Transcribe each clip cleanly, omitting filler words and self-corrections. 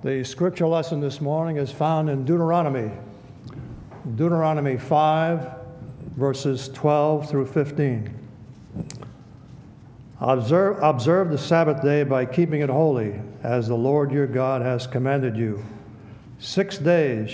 The scripture lesson this morning is found in Deuteronomy 5, verses 12 through 15. Observe the Sabbath day by keeping it holy, as the Lord your God has commanded you. 6 days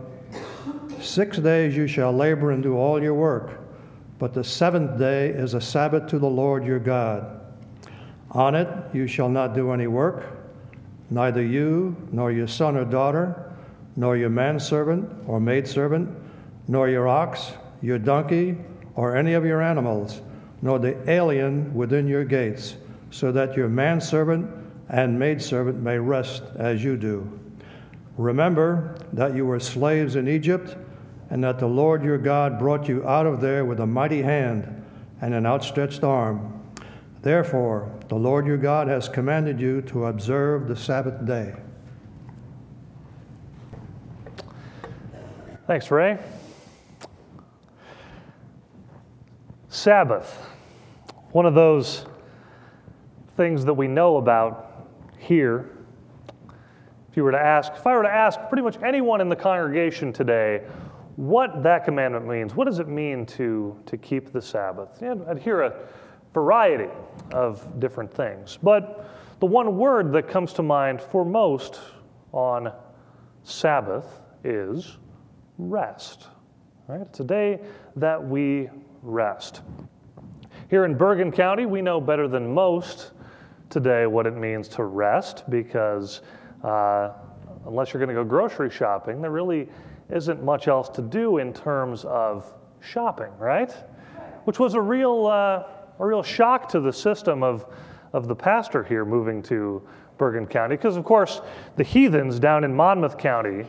you shall labor and do all your work, but the seventh day is a Sabbath to the Lord your God. On it you shall not do any work, neither you, nor your son or daughter, nor your manservant or maidservant, nor your ox, your donkey, or any of your animals, nor the alien within your gates, so that your manservant and maidservant may rest as you do. Remember that you were slaves in Egypt, and that the Lord your God brought you out of there with a mighty hand and an outstretched arm. Therefore, the Lord your God has commanded you to observe the Sabbath day. Thanks, Ray. Sabbath, one of those things that we know about here. If I were to ask pretty much anyone in the congregation today what that commandment means, what does it mean to keep the Sabbath? I'd hear a variety of different things. But the one word that comes to mind for most on Sabbath is rest. Right? It's a day that we rest. Here in Bergen County, we know better than most today what it means to rest, because unless you're going to go grocery shopping, there really isn't much else to do in terms of shopping, right? Which was a real shock to the system of the pastor here moving to Bergen County, because of course the heathens down in Monmouth County,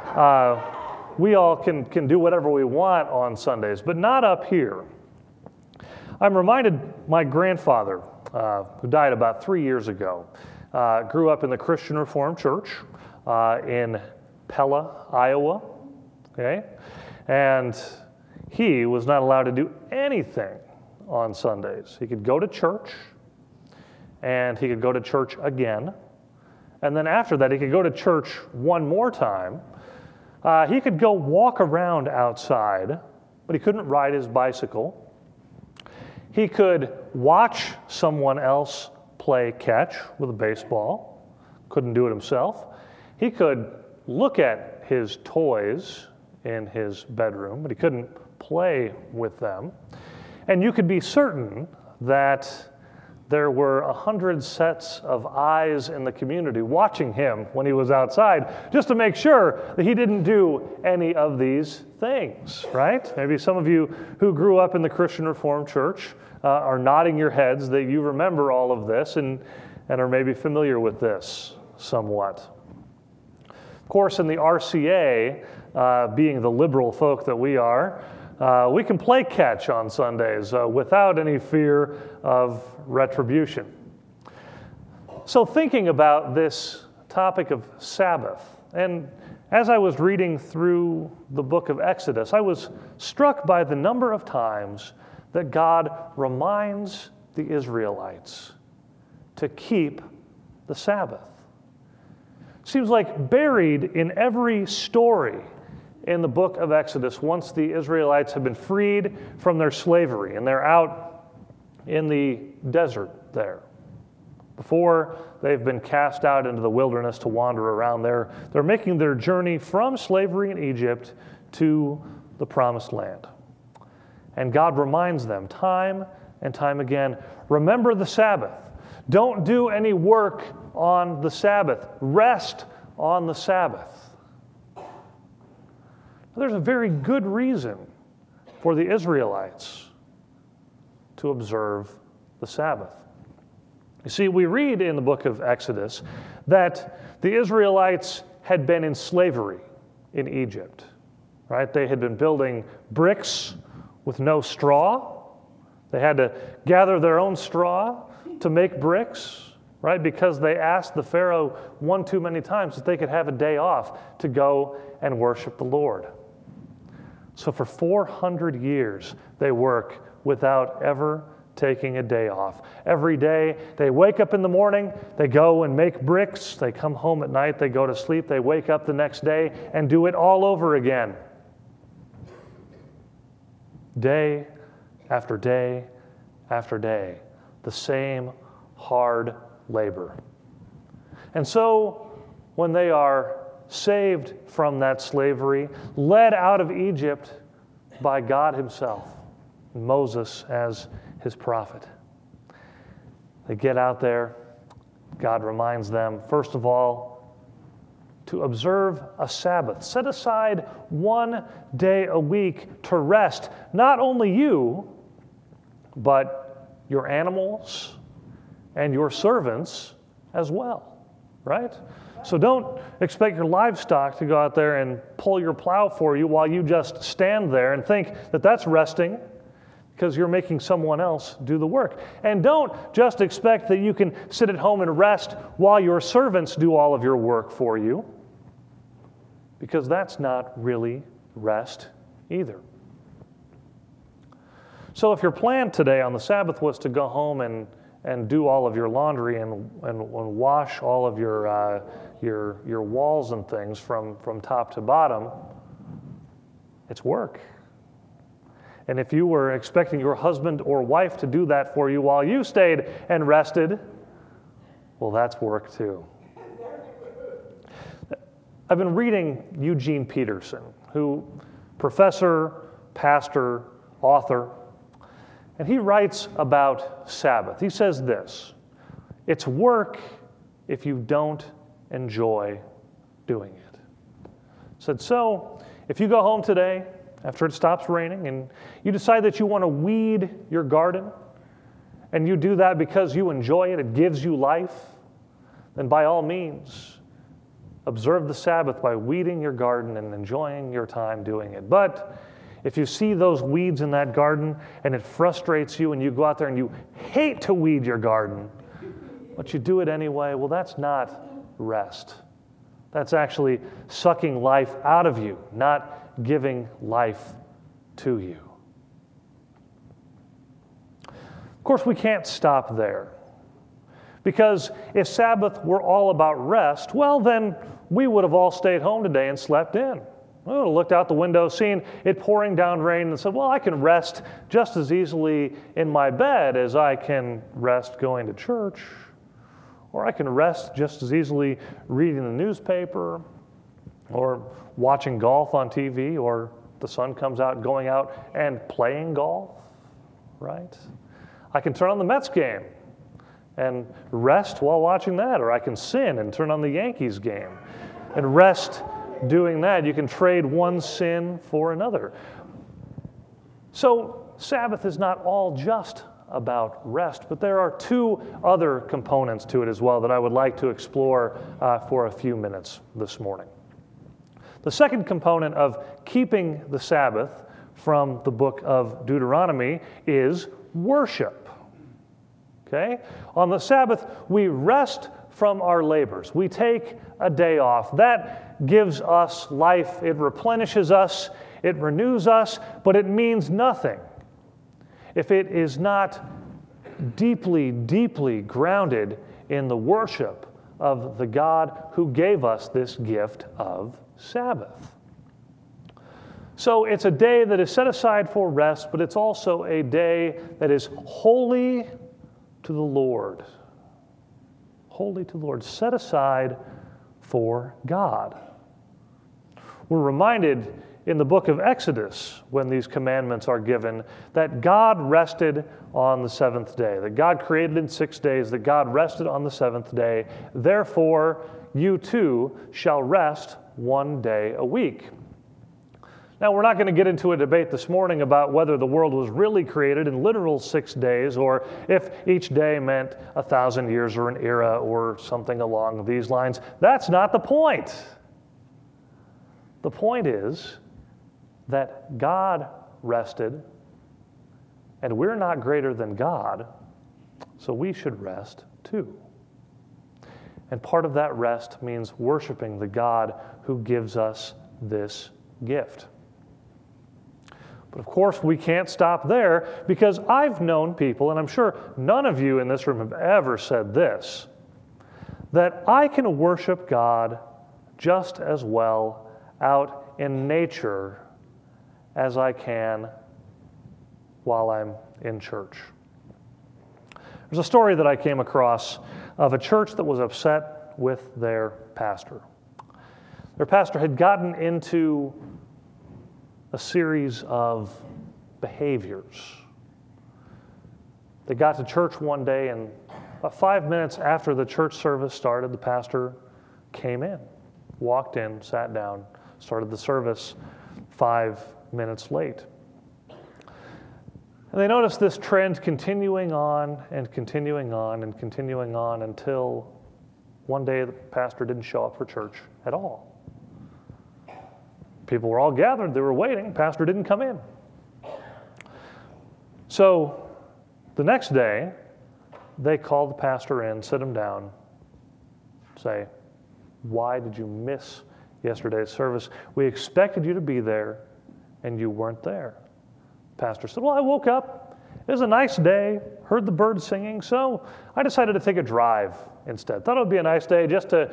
we all can do whatever we want on Sundays, but not up here. I'm reminded my grandfather, who died about 3 years ago, grew up in the Christian Reformed Church in Pella, Iowa, okay? And he was not allowed to do anything on Sundays. He could go to church, and he could go to church again, and then after that he could go to church one more time. He could go walk around outside, but he couldn't ride his bicycle. He could watch someone else play catch with a baseball, couldn't do it himself. He could look at his toys in his bedroom, but he couldn't play with them. And you could be certain that there were 100 sets of eyes in the community watching him when he was outside, just to make sure that he didn't do any of these things, right? Maybe some of you who grew up in the Christian Reformed Church are nodding your heads that you remember all of this and are maybe familiar with this somewhat. Of course, in the RCA, being the liberal folk that we are, we can play catch on Sundays without any fear of retribution. So thinking about this topic of Sabbath, and as I was reading through the book of Exodus, I was struck by the number of times that God reminds the Israelites to keep the Sabbath. Seems like buried in every story in the book of Exodus, once the Israelites have been freed from their slavery and they're out in the desert there, before they've been cast out into the wilderness to wander around there, they're making their journey from slavery in Egypt to the Promised Land. And God reminds them time and time again, remember the Sabbath. Don't do any work on the Sabbath. Rest on the Sabbath. There's a very good reason for the Israelites to observe the Sabbath. You see, we read in the book of Exodus that the Israelites had been in slavery in Egypt, right? They had been building bricks with no straw. They had to gather their own straw to make bricks, right? Because they asked the Pharaoh one too many times that they could have a day off to go and worship the Lord. So for 400 years, they work without ever taking a day off. Every day, they wake up in the morning, they go and make bricks, they come home at night, they go to sleep, they wake up the next day and do it all over again. Day after day after day, the same hard labor. And so, when they are saved from that slavery, led out of Egypt by God himself, Moses as his prophet. They get out there, God reminds them, first of all, to observe a Sabbath. Set aside one day a week to rest, not only you, but your animals and your servants as well, right? So don't expect your livestock to go out there and pull your plow for you while you just stand there and think that that's resting, because you're making someone else do the work. And don't just expect that you can sit at home and rest while your servants do all of your work for you, because that's not really rest either. So if your plan today on the Sabbath was to go home and do all of your laundry and wash all of your walls and things from top to bottom, it's work. And if you were expecting your husband or wife to do that for you while you stayed and rested, well, that's work too. I've been reading Eugene Peterson, who professor, pastor, author, and he writes about Sabbath. He says this: it's work if you don't enjoy doing it. Said, so if you go home today after it stops raining and you decide that you want to weed your garden, and you do that because you enjoy it, it gives you life, then by all means, observe the Sabbath by weeding your garden and enjoying your time doing it. But if you see those weeds in that garden and it frustrates you and you go out there and you hate to weed your garden, but you do it anyway, well, that's not rest. That's actually sucking life out of you, not giving life to you. Of course, we can't stop there. Because if Sabbath were all about rest, well, then we would have all stayed home today and slept in. We would have looked out the window, seen it pouring down rain, and said, well, I can rest just as easily in my bed as I can rest going to church. Or I can rest just as easily reading the newspaper, or watching golf on TV, or the sun comes out going out and playing golf, right? I can turn on the Mets game and rest while watching that, or I can sin and turn on the Yankees game and rest doing that. You can trade one sin for another. So Sabbath is not all just about rest, but there are two other components to it as well that I would like to explore for a few minutes this morning. The second component of keeping the Sabbath from the book of Deuteronomy is worship. Okay? On the Sabbath, we rest from our labors. We take a day off. That gives us life. It replenishes us. It renews us, but it means nothing if it is not deeply, deeply grounded in the worship of the God who gave us this gift of Sabbath. So it's a day that is set aside for rest, but it's also a day that is holy to the Lord. Holy to the Lord, set aside for God. We're reminded in the book of Exodus, when these commandments are given, that God rested on the seventh day, that God created in 6 days, that God rested on the seventh day. Therefore, you too shall rest one day a week. Now, we're not going to get into a debate this morning about whether the world was really created in literal 6 days, or if each day meant 1,000 years or an era or something along these lines. That's not the point. The point is that God rested, and we're not greater than God, so we should rest too. And part of that rest means worshiping the God who gives us this gift. But of course, we can't stop there, because I've known people, and I'm sure none of you in this room have ever said this, that I can worship God just as well out in nature as I can while I'm in church. There's a story that I came across of a church that was upset with their pastor. Their pastor had gotten into a series of behaviors. They got to church one day, and about 5 minutes after the church service started, the pastor came in, walked in, sat down, started the service 5 minutes late. And they noticed this trend continuing on and continuing on and continuing on until one day the pastor didn't show up for church at all. People were all gathered, they were waiting, pastor didn't come in. So the next day, they called the pastor in, sit him down, say, "Why did you miss yesterday's service? We expected you to be there, and you weren't there." Pastor said, "Well, I woke up. It was a nice day, heard the birds singing, so I decided to take a drive instead. Thought it would be a nice day just to,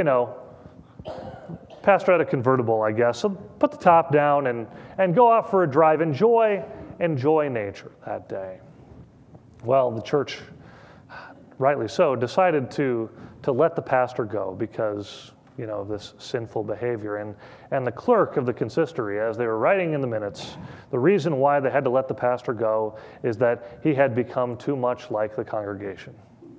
pastor had a convertible, I guess, so put the top down and go out for a drive, enjoy nature that day." Well, the church, rightly so, decided to let the pastor go because, of this sinful behavior. And the clerk of the consistory, as they were writing in the minutes, the reason why they had to let the pastor go is that he had become too much like the congregation.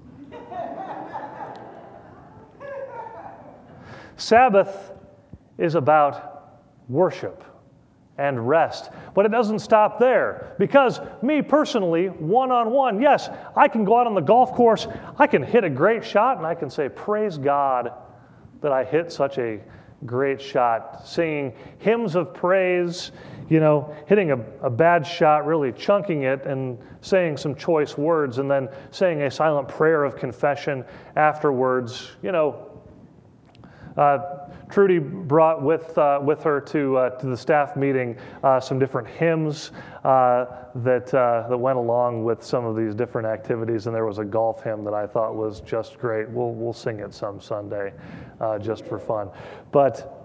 Sabbath is about worship and rest. But it doesn't stop there, because me personally, one-on-one, yes, I can go out on the golf course, I can hit a great shot, and I can say, "Praise God that I hit such a great shot," singing hymns of praise, hitting a bad shot, really chunking it and saying some choice words, and then saying a silent prayer of confession afterwards. Trudy brought with her to the staff meeting some different hymns that went along with some of these different activities, and there was a golf hymn that I thought was just great. We'll sing it some Sunday just for fun. But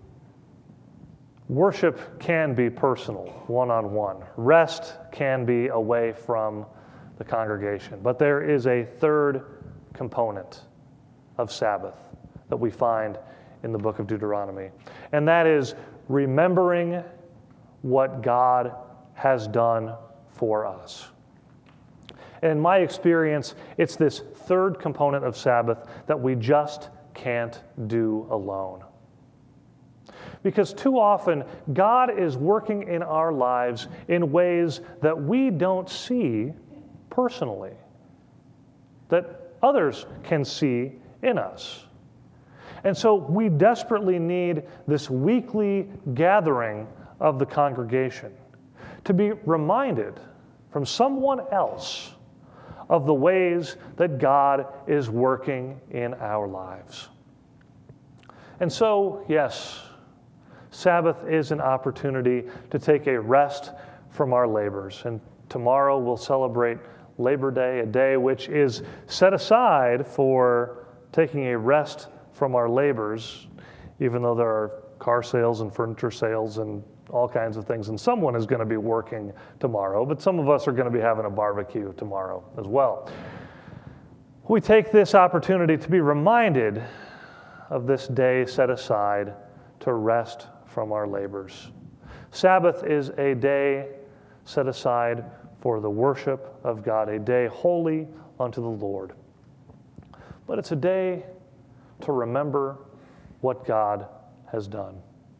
worship can be personal, one-on-one. Rest can be away from the congregation. But there is a third component of Sabbath that we find in the book of Deuteronomy, and that is remembering what God has done for us. And in my experience, it's this third component of Sabbath that we just can't do alone. Because too often, God is working in our lives in ways that we don't see personally, that others can see in us. And so we desperately need this weekly gathering of the congregation to be reminded from someone else of the ways that God is working in our lives. And so, yes, Sabbath is an opportunity to take a rest from our labors. And tomorrow we'll celebrate Labor Day, a day which is set aside for taking a rest from our labors, even though there are car sales and furniture sales and all kinds of things, and someone is going to be working tomorrow, but some of us are going to be having a barbecue tomorrow as well. We take this opportunity to be reminded of this day set aside to rest from our labors. Sabbath is a day set aside for the worship of God, a day holy unto the Lord. But it's a day to remember what God has done.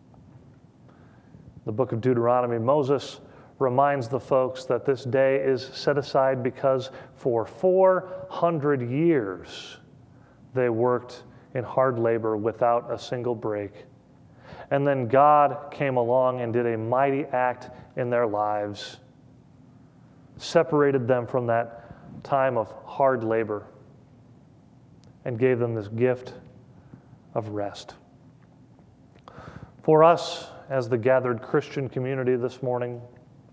The book of Deuteronomy, Moses reminds the folks that this day is set aside because for 400 years they worked in hard labor without a single break. And then God came along and did a mighty act in their lives, separated them from that time of hard labor, and gave them this gift of rest. For us, as the gathered Christian community this morning,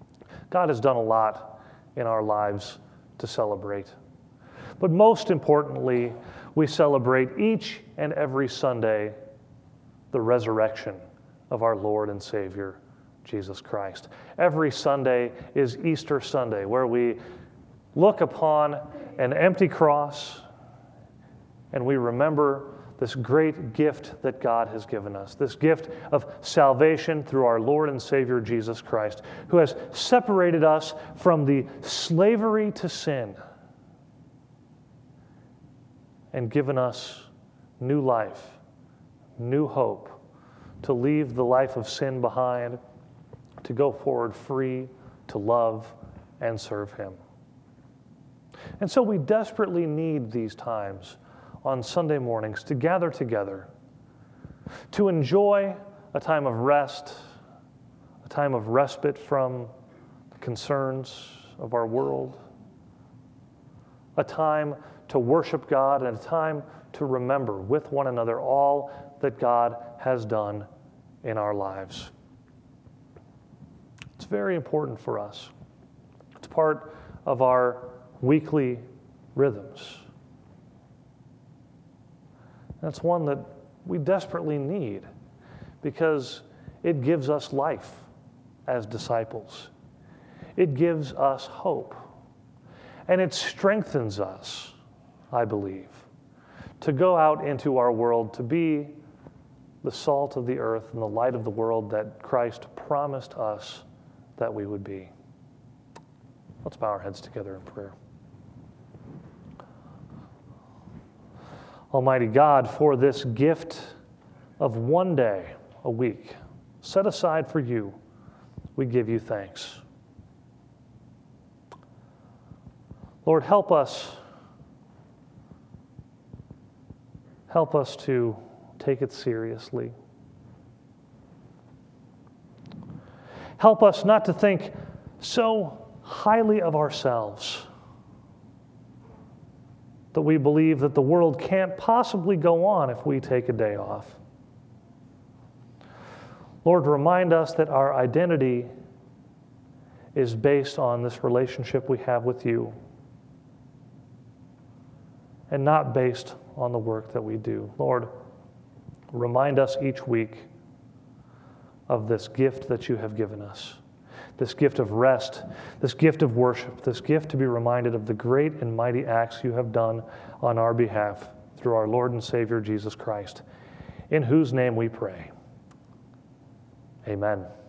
God has done a lot in our lives to celebrate. But most importantly, we celebrate each and every Sunday the resurrection of our Lord and Savior, Jesus Christ. Every Sunday is Easter Sunday, where we look upon an empty cross and we remember this great gift that God has given us, this gift of salvation through our Lord and Savior Jesus Christ, who has separated us from the slavery to sin and given us new life, new hope, to leave the life of sin behind, to go forward free, to love and serve Him. And so we desperately need these times on Sunday mornings to gather together, to enjoy a time of rest, a time of respite from the concerns of our world, a time to worship God, and a time to remember with one another all that God has done in our lives. It's very important for us. It's part of our weekly rhythms. That's one that we desperately need because it gives us life as disciples. It gives us hope. And it strengthens us, I believe, to go out into our world to be the salt of the earth and the light of the world that Christ promised us that we would be. Let's bow our heads together in prayer. Almighty God, for this gift of one day a week set aside for you, we give you thanks. Lord, help us to take it seriously. Help us not to think so highly of ourselves that we believe that the world can't possibly go on if we take a day off. Lord, remind us that our identity is based on this relationship we have with you and not based on the work that we do. Lord, remind us each week of this gift that you have given us, this gift of rest, this gift of worship, this gift to be reminded of the great and mighty acts you have done on our behalf through our Lord and Savior Jesus Christ, in whose name we pray. Amen.